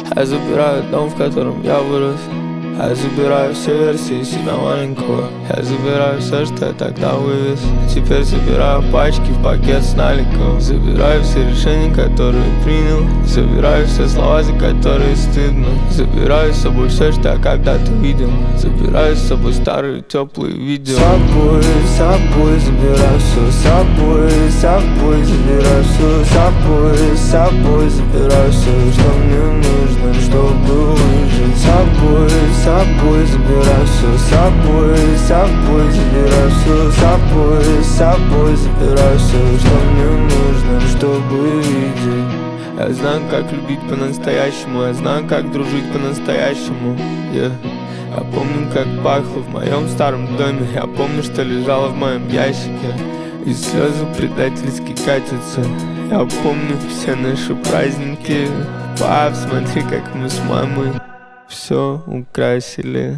Я забираю дом, в котором я вырос. Я забираю все версии себя маленького. Я забираю все, что я тогда вывез. Теперь собираю пачки в пакет с наликом. Забираю все решения, которые принял. Забираю все слова, за которые стыдно. Забираю с собой все, что я когда-то видел. Забираю с собой старые теплые видео. С собой забираю все. С собой забираю все. С собой забираю все, что мне нужно, чтобы выжить. С собой забираю все, с собой забираю все, с собой забираю все, что мне нужно, чтобы видеть. Я знаю, как любить по-настоящему, я знаю, как дружить по-настоящему, Я помню, как пахло в моем старом доме, я помню, что лежало в моем ящике, и слезы предательски катятся. Я помню все наши праздники, пап, смотри, как мы с мамой все украсили.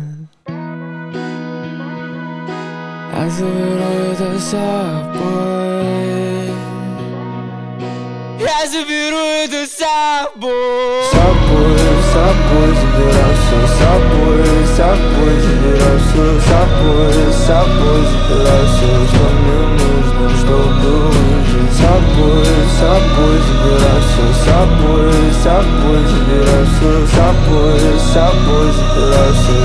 Я заберу это с собой. Я заберу это с собой. С собой забираю все. С собой забираю все. С собой забираю все, что мне нужно, чтобы выжить. С собой забираю все. С собой забираю все. С собой забираю все,